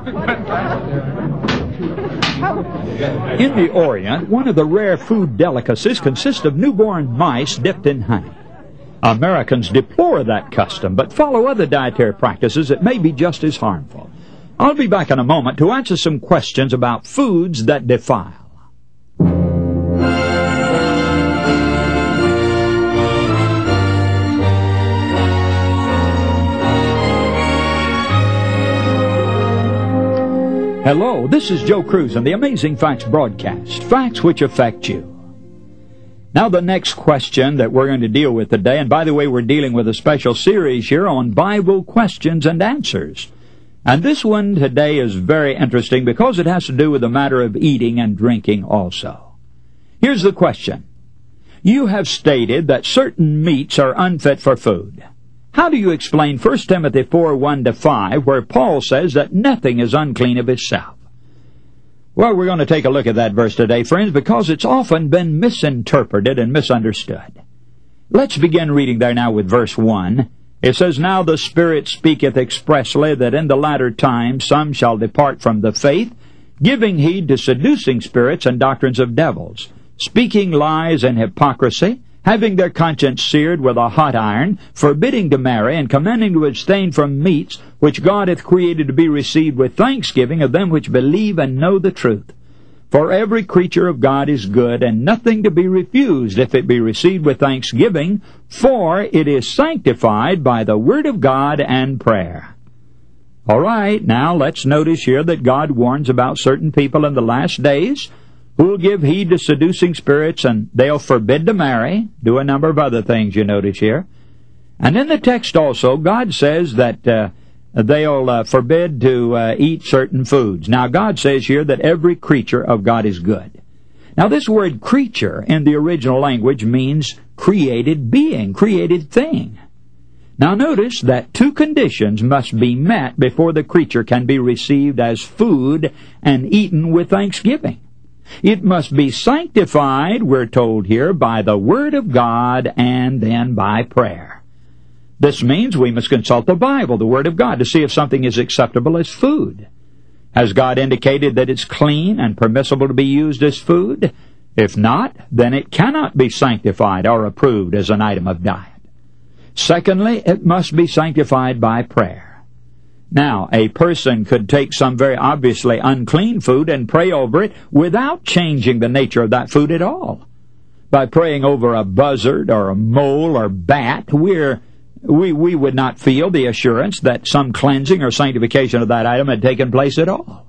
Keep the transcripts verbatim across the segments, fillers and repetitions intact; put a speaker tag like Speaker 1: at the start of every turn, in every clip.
Speaker 1: In the Orient, one of the rare food delicacies consists of newborn mice dipped in honey. Americans deplore that custom, but follow other dietary practices that may be just as harmful. I'll be back in a moment to answer some questions about foods that defile. Hello, this is Joe Cruz and the Amazing Facts broadcast, facts which affect you. Now the next question that we're going to deal with today, and by the way, we're dealing with a special series here on Bible questions and answers. And this one today is very interesting because it has to do with the matter of eating and drinking also. Here's the question. You have stated that certain meats are unfit for food. How do you explain First Timothy four, one to five, where Paul says that nothing is unclean of itself? Well, we're going to take a look at that verse today, friends, because it's often been misinterpreted and misunderstood. Let's begin reading there now with verse one. It says, Now the Spirit speaketh expressly that in the latter time some shall depart from the faith, giving heed to seducing spirits and doctrines of devils, speaking lies and hypocrisy, having their conscience seared with a hot iron, forbidding to marry, and commanding to abstain from meats which God hath created to be received with thanksgiving of them which believe and know the truth. For every creature of God is good, and nothing to be refused if it be received with thanksgiving, for it is sanctified by the word of God and prayer. All right, now let's notice here that God warns about certain people in the last days who will give heed to seducing spirits, and they'll forbid to marry, do a number of other things you notice here. And in the text also, God says that uh, they'll uh, forbid to uh, eat certain foods. Now, God says here that every creature of God is good. Now, this word creature in the original language means created being, created thing. Now, notice that two conditions must be met before the creature can be received as food and eaten with thanksgiving. It must be sanctified, we're told here, by the Word of God and then by prayer. This means we must consult the Bible, the Word of God, to see if something is acceptable as food. Has God indicated that it's clean and permissible to be used as food? If not, then it cannot be sanctified or approved as an item of diet. Secondly, it must be sanctified by prayer. Now, a person could take some very obviously unclean food and pray over it without changing the nature of that food at all. By praying over a buzzard or a mole or bat, we're, we, we would not feel the assurance that some cleansing or sanctification of that item had taken place at all.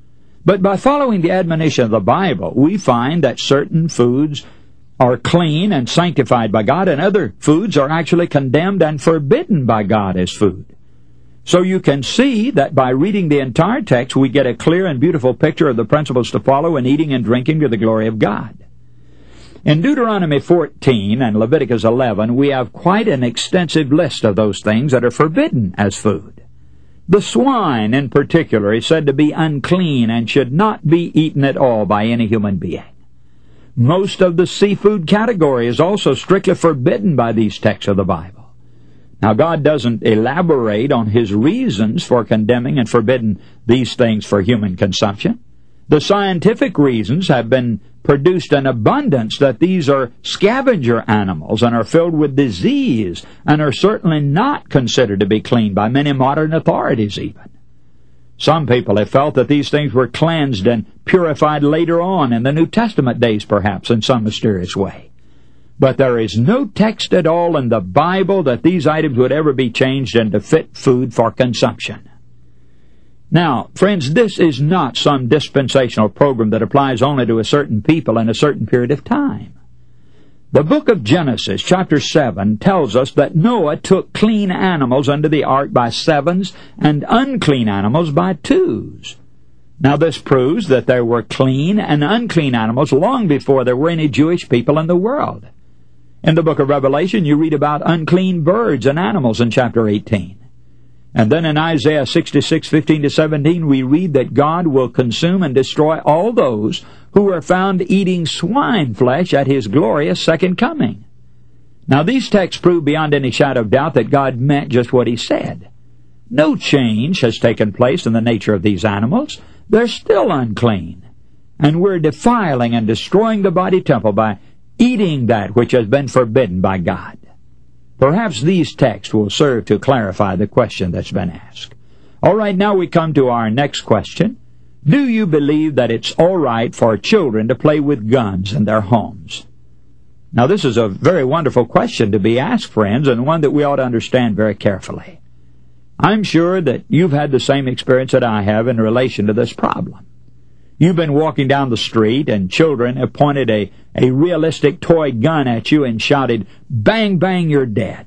Speaker 1: But by following the admonition of the Bible, we find that certain foods are clean and sanctified by God, and other foods are actually condemned and forbidden by God as food. So you can see that by reading the entire text, we get a clear and beautiful picture of the principles to follow in eating and drinking to the glory of God. In Deuteronomy fourteen and Leviticus eleven, we have quite an extensive list of those things that are forbidden as food. The swine, in particular, is said to be unclean and should not be eaten at all by any human being. Most of the seafood category is also strictly forbidden by these texts of the Bible. Now, God doesn't elaborate on His reasons for condemning and forbidding these things for human consumption. The scientific reasons have been produced in abundance that these are scavenger animals and are filled with disease and are certainly not considered to be clean by many modern authorities even. Some people have felt that these things were cleansed and purified later on in the New Testament days, perhaps, in some mysterious way. But there is no text at all in the Bible that these items would ever be changed into fit food for consumption. Now, friends, this is not some dispensational program that applies only to a certain people in a certain period of time. The book of Genesis, chapter seven, tells us that Noah took clean animals under the ark by sevens and unclean animals by twos. Now, this proves that there were clean and unclean animals long before there were any Jewish people in the world. In the book of Revelation, you read about unclean birds and animals in chapter eighteen. And then in Isaiah sixty-six, fifteen to seventeen, we read that God will consume and destroy all those who are found eating swine flesh at His glorious second coming. Now, these texts prove beyond any shadow of doubt that God meant just what He said. No change has taken place in the nature of these animals. They're still unclean. And we're defiling and destroying the body temple by eating that which has been forbidden by God. Perhaps these texts will serve to clarify the question that's been asked. All right, now we come to our next question. Do you believe that it's all right for children to play with guns in their homes? Now, this is a very wonderful question to be asked, friends, and one that we ought to understand very carefully. I'm sure that you've had the same experience that I have in relation to this problem. You've been walking down the street, and children have pointed a, a realistic toy gun at you and shouted, "Bang, bang, you're dead."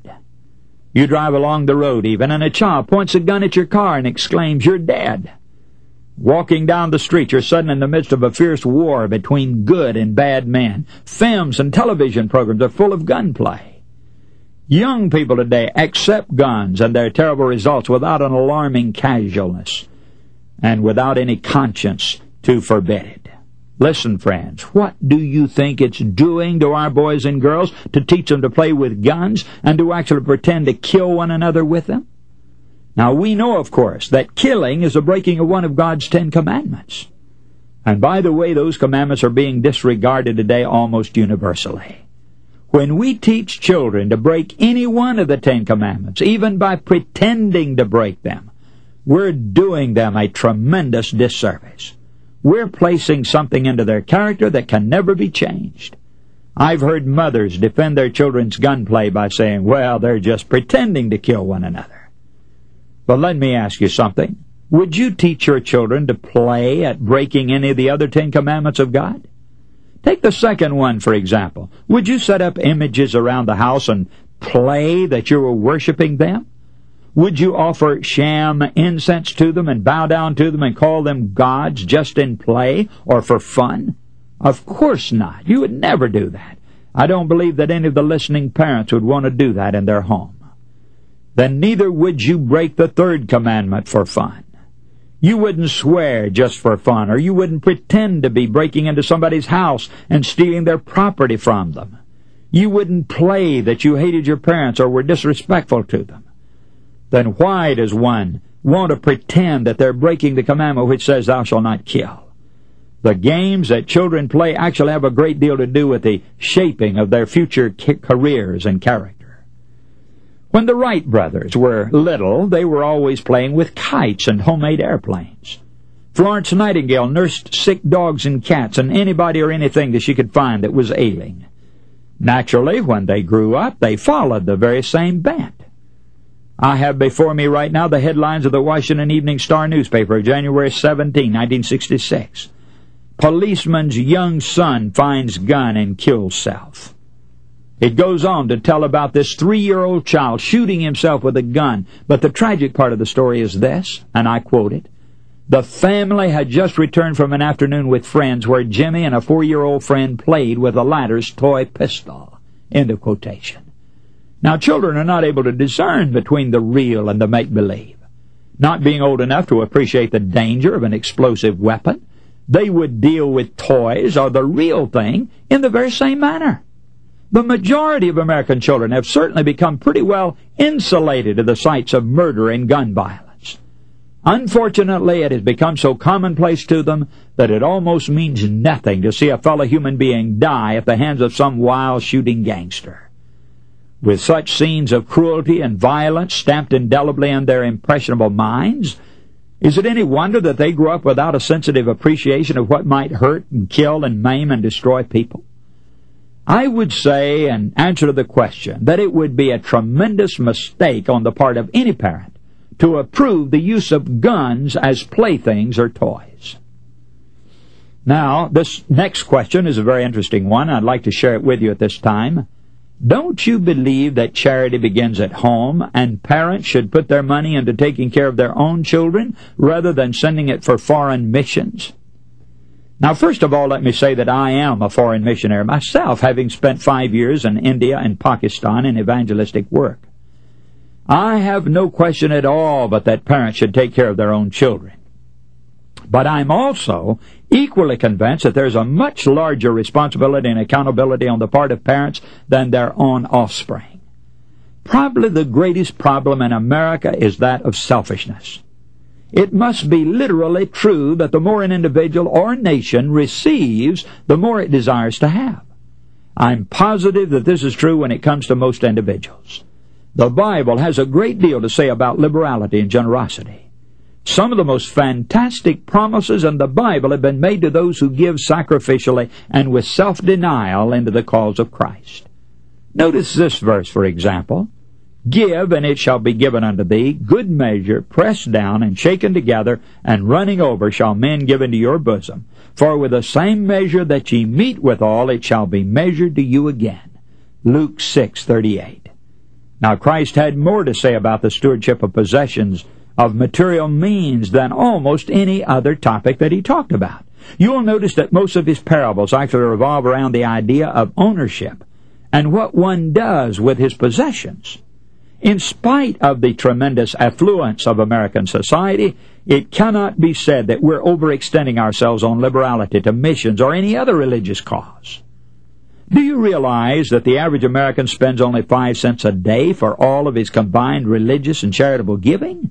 Speaker 1: You drive along the road even, and a child points a gun at your car and exclaims, "You're dead." Walking down the street, you're suddenly in the midst of a fierce war between good and bad men. Films and television programs are full of gunplay. Young people today accept guns and their terrible results without an alarming casualness and without any conscience to forbid it. Listen, friends, what do you think it's doing to our boys and girls to teach them to play with guns and to actually pretend to kill one another with them? Now, we know, of course, that killing is a breaking of one of God's Ten Commandments. And by the way, those commandments are being disregarded today almost universally. When we teach children to break any one of the Ten Commandments, even by pretending to break them, we're doing them a tremendous disservice. We're placing something into their character that can never be changed. I've heard mothers defend their children's gunplay by saying, well, they're just pretending to kill one another. But let me ask you something. Would you teach your children to play at breaking any of the other Ten Commandments of God? Take the second one, for example. Would you set up images around the house and play that you were worshiping them? Would you offer sham incense to them and bow down to them and call them gods just in play or for fun? Of course not. You would never do that. I don't believe that any of the listening parents would want to do that in their home. Then neither would you break the third commandment for fun. You wouldn't swear just for fun, or you wouldn't pretend to be breaking into somebody's house and stealing their property from them. You wouldn't play that you hated your parents or were disrespectful to them. Then why does one want to pretend that they're breaking the commandment which says, "Thou shalt not kill"? The games that children play actually have a great deal to do with the shaping of their future careers and character. When the Wright brothers were little, they were always playing with kites and homemade airplanes. Florence Nightingale nursed sick dogs and cats and anybody or anything that she could find that was ailing. Naturally, when they grew up, they followed the very same bent. I have before me right now the headlines of the Washington Evening Star newspaper of January seventeenth, nineteen sixty-six. Policeman's young son finds gun and kills self. It goes on to tell about this three-year-old child shooting himself with a gun. But the tragic part of the story is this, and I quote it. The family had just returned from an afternoon with friends where Jimmy and a four-year-old friend played with the latter's toy pistol. End of quotation. Now, children are not able to discern between the real and the make-believe. Not being old enough to appreciate the danger of an explosive weapon, they would deal with toys or the real thing in the very same manner. The majority of American children have certainly become pretty well insulated to the sights of murder and gun violence. Unfortunately, it has become so commonplace to them that it almost means nothing to see a fellow human being die at the hands of some wild shooting gangster. With such scenes of cruelty and violence stamped indelibly in their impressionable minds, is it any wonder that they grew up without a sensitive appreciation of what might hurt and kill and maim and destroy people? I would say, in answer to the question, that it would be a tremendous mistake on the part of any parent to approve the use of guns as playthings or toys. Now, this next question is a very interesting one. I'd like to share it with you at this time. Don't you believe that charity begins at home and parents should put their money into taking care of their own children rather than sending it for foreign missions? Now, first of all, let me say that I am a foreign missionary myself, having spent five years in India and Pakistan in evangelistic work. I have no question at all but that parents should take care of their own children. But I'm also equally convinced that there's a much larger responsibility and accountability on the part of parents than their own offspring. Probably the greatest problem in America is that of selfishness. It must be literally true that the more an individual or nation receives, the more it desires to have. I'm positive that this is true when it comes to most individuals. The Bible has a great deal to say about liberality and generosity. Some of the most fantastic promises in the Bible have been made to those who give sacrificially and with self-denial into the cause of Christ. Notice this verse, for example. Give, and it shall be given unto thee, good measure, pressed down, and shaken together, and running over shall men give into your bosom. For with the same measure that ye meet withal, it shall be measured to you again. Luke six thirty-eight. Now Christ had more to say about the stewardship of possessions, of material means, than almost any other topic that he talked about. You'll notice that most of his parables actually revolve around the idea of ownership and what one does with his possessions. In spite of the tremendous affluence of American society, it cannot be said that we're overextending ourselves on liberality to missions or any other religious cause. Do you realize that the average American spends only five cents a day for all of his combined religious and charitable giving?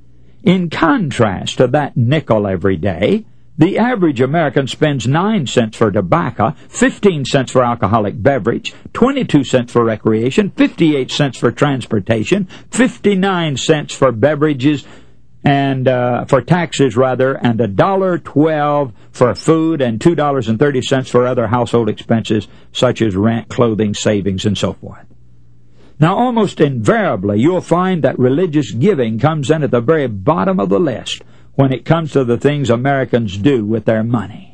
Speaker 1: In contrast to that nickel every day, the average American spends nine cents for tobacco, fifteen cents for alcoholic beverage, twenty-two cents for recreation, fifty-eight cents for transportation, fifty-nine cents for beverages, and uh, for taxes, rather, and one dollar twelve for food, and two dollars and thirty cents for other household expenses, such as rent, clothing, savings, and so forth. Now, almost invariably, you'll find that religious giving comes in at the very bottom of the list when it comes to the things Americans do with their money.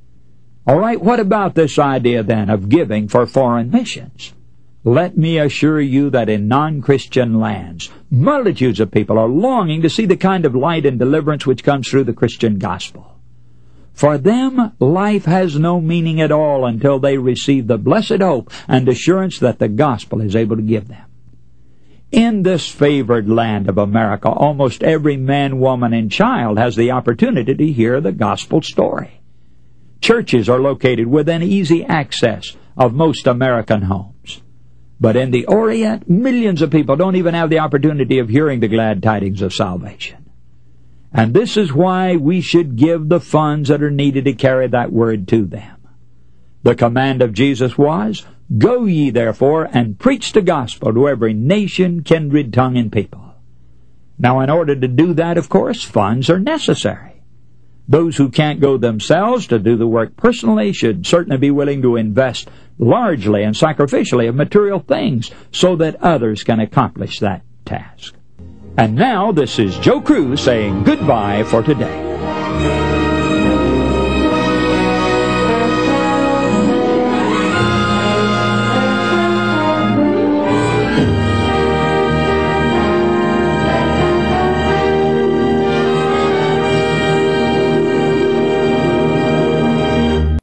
Speaker 1: All right, what about this idea, then, of giving for foreign missions? Let me assure you that in non-Christian lands, multitudes of people are longing to see the kind of light and deliverance which comes through the Christian gospel. For them, life has no meaning at all until they receive the blessed hope and assurance that the gospel is able to give them. In this favored land of America, almost every man, woman, and child has the opportunity to hear the gospel story. Churches are located within easy access of most American homes. But in the Orient, millions of people don't even have the opportunity of hearing the glad tidings of salvation. And this is why we should give the funds that are needed to carry that word to them. The command of Jesus was, Go ye therefore and preach the gospel to every nation, kindred, tongue, and people. Now, in order to do that, of course, funds are necessary. Those who can't go themselves to do the work personally should certainly be willing to invest largely and sacrificially of material things so that others can accomplish that task. And now, this is Joe Cruz saying goodbye for today.